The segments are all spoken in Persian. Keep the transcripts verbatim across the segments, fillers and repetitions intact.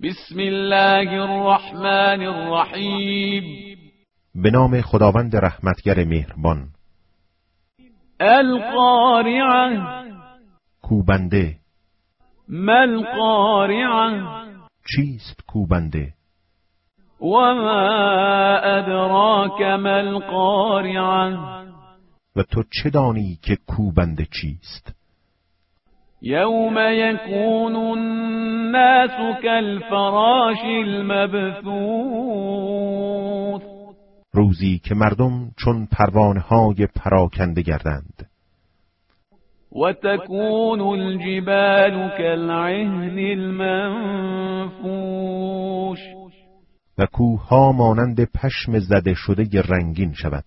بسم الله الرحمن الرحیم. به نام خداوند رحمتگر مهربان. القارعه. کوبنده. ما القارعه. چیست کوبنده؟ و ما ادراک ما القارعه. و تو چه دانی که کوبنده چیست؟ یوم یکون الناس کالفراش المبثوث. روزی که مردم چون پروانه‌های پراکنده گردند. و تکون الجبال کالعهن المنفوش. و کوه‌ها مانند پشم زده شده رنگین شود.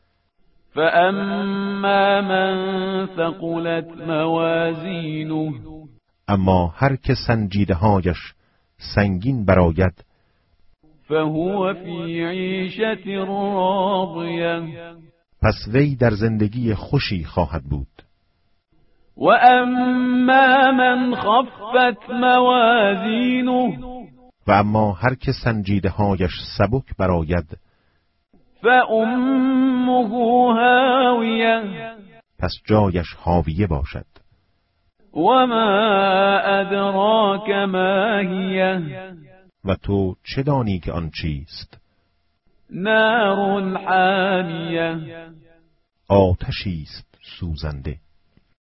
فاما من ثقلت موازینه. اما هر که سنجیده‌هایش سنگین برآید، فهو فی عیشة راضیه. پس وی در زندگی خوشی خواهد بود. و اما من خفت موازینه. و اما هر که سنجیده‌هایش سبک برآید، فامه هاویه. پس جایش حاویه باشد. و ما ادراک ما هیه. و تو چه دانی که آن چیست؟ نار حامیه. آتشی است سوزنده.